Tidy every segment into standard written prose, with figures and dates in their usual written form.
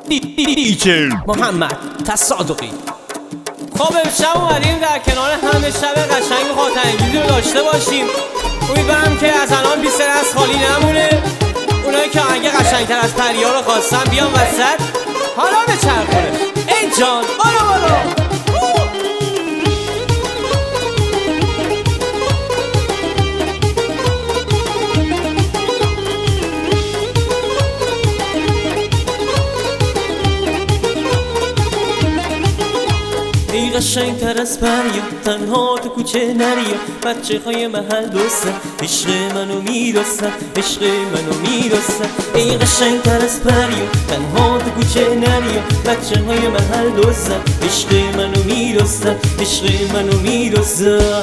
دیجی محمد تصادقی. خب امشب اومدیم در کنار همه شب قشنگ خاطر انگیزی رو داشته باشیم. امیدوارم که از الان 20 از خالی نمونه. اونایی که آهنگ قشنگتر از پریا رو خواستن بیان وسط. حالا به چرخونه ای جان بالا ای قشنگتر از پریا تنها تو کوچه نریا، بچه های محل دوستن عشق منو میرسن، عشق منو میرسن. ای قشنگتر از پریا تنها تو کوچه نریا، بچه های محل دوستن عشق منو میرسن، عشق منو میرسن.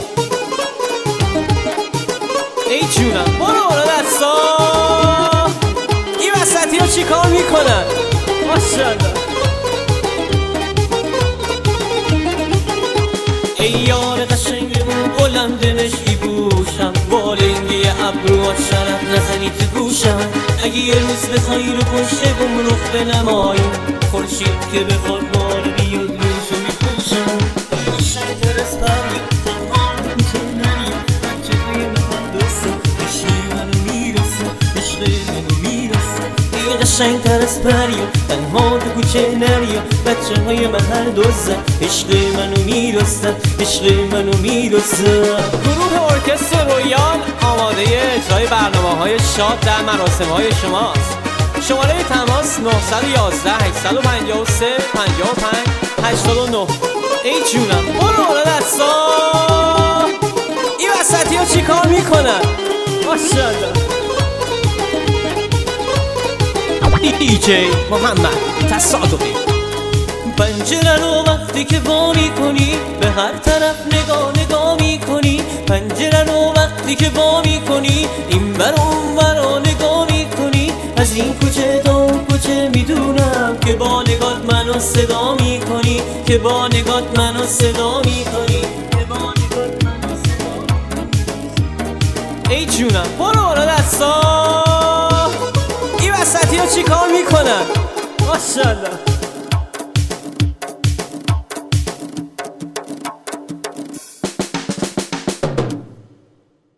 ای جونم برو دستا. این وسطی ها چی کار میکنن؟ ماشاءالله. ای یار قشنگمون بلند نشی بوشم، بالنگی ابرو شرف نزنی تو گوشم. اگه یه روز بخوای رو پشت بوم رخ بنماییم، خورشید که بخواد بار بیاد روشو میپوشم. ای قشنگتر از پریا تنها تو کوچه نریا، بچه های محل دوستن عشق منو میرسن، عشق منو میرسن. ای قشنگتر از پریا تنها تو کوچه نریا، بچه های محل دوستن عشق منو میرسن، عشق منو میرسن. گروه ارکستر رویال آماده اجرای برنامه‌های شاد در مراسم‌های شماست. شماره تماس 911 853 55 89. ای جونم برو دستا. این وسطی ها چی کار میکنن؟ ماشاءالله. دیجی محمد تصادقی. پنجره رو وقتی که وا میکنی به هر طرف نگاه میکنی، پنجره رو وقتی که وا میکنی این ور اون ور نگاه میکنی. از این کوچه تا اون کوچه میدونم که با نگات منو صدا میکنی، که با نگات منو صدا میکنی، که با نگات منو صدا میکنی. ای جونم برو دستا. این وسطی ها چی کار میکنن؟ ماشاءالله.